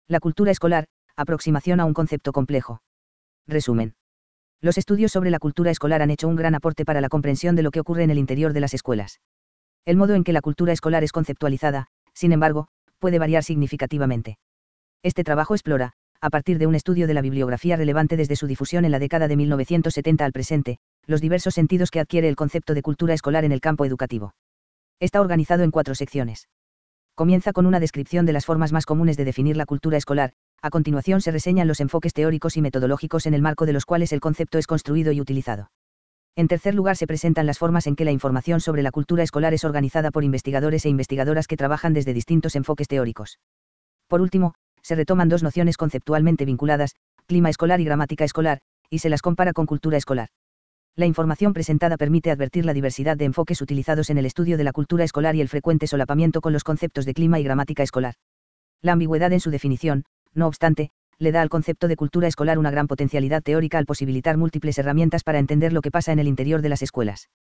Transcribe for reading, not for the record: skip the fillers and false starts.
La cultura escolar, aproximación a un concepto complejo. Resumen. Los estudios sobre la cultura escolar han hecho un gran aporte para la comprensión de lo que ocurre en el interior de las escuelas. El modo en que la cultura escolar es conceptualizada, sin embargo, puede variar significativamente. Este trabajo explora, a partir de un estudio de la bibliografía relevante desde su difusión en la década de 1970 al presente, los diversos sentidos que adquiere el concepto de cultura escolar en el campo educativo. Está organizado en 4 secciones. Comienza con una descripción de las formas más comunes de definir la cultura escolar, a continuación se reseñan los enfoques teóricos y metodológicos en el marco de los cuales el concepto es construido y utilizado. En tercer lugar se presentan las formas en que la información sobre la cultura escolar es organizada por investigadores e investigadoras que trabajan desde distintos enfoques teóricos. Por último, se retoman 2 nociones conceptualmente vinculadas, clima escolar y gramática escolar, y se las compara con cultura escolar. La información presentada permite advertir la diversidad de enfoques utilizados en el estudio de la cultura escolar y el frecuente solapamiento con los conceptos de clima y gramática escolar. La ambigüedad en su definición, no obstante, le da al concepto de cultura escolar una gran potencialidad teórica al posibilitar múltiples herramientas para entender lo que pasa en el interior de las escuelas.